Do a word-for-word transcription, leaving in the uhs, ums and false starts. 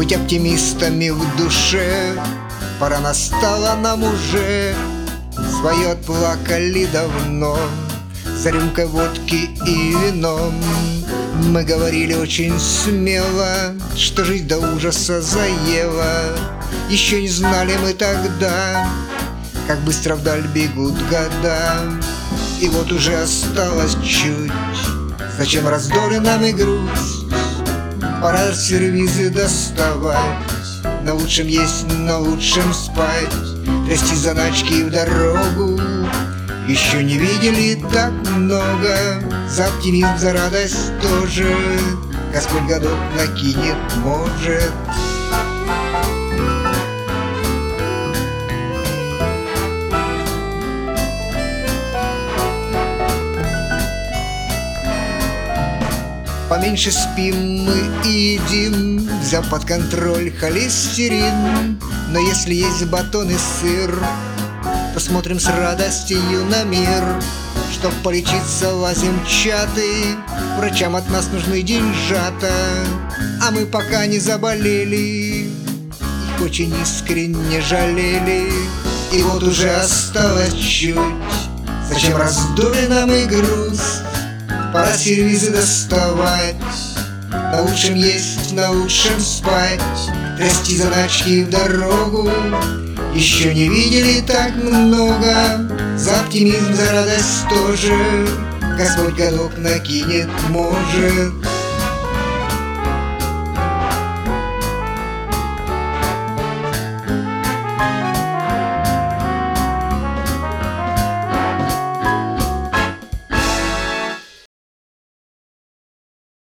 быть оптимистами в душе. Пора настала нам уже, свое отплакали давно, за рюмкой водки и вином. Мы говорили очень смело, что жизнь до ужаса заела. Еще не знали мы тогда, как быстро вдаль бегут года. И вот уже осталось чуть, зачем раздоры нам и грусть? Пора сервизы доставать, на лучшем есть, на лучшем спать, трясти заначки в дорогу. Еще не видели так много, за оптимизм, за радость тоже Господь годок накинет, может. Поменьше спим мы и едим, взяв под контроль холестерин. Но если есть батон и сыр, то смотрим с радостью на мир. Чтоб полечиться, лазим в чаты, врачам от нас нужны деньжата. А мы пока не заболели, их очень искренне жалели. И вот уже осталось чуть, зачем раздули нам и грусть? Пора сервизы доставать, на лучшем есть, на лучшем спать, трясти заначки в дорогу. Еще не видели так много, за оптимизм, за радость тоже Господь годок накинет, может.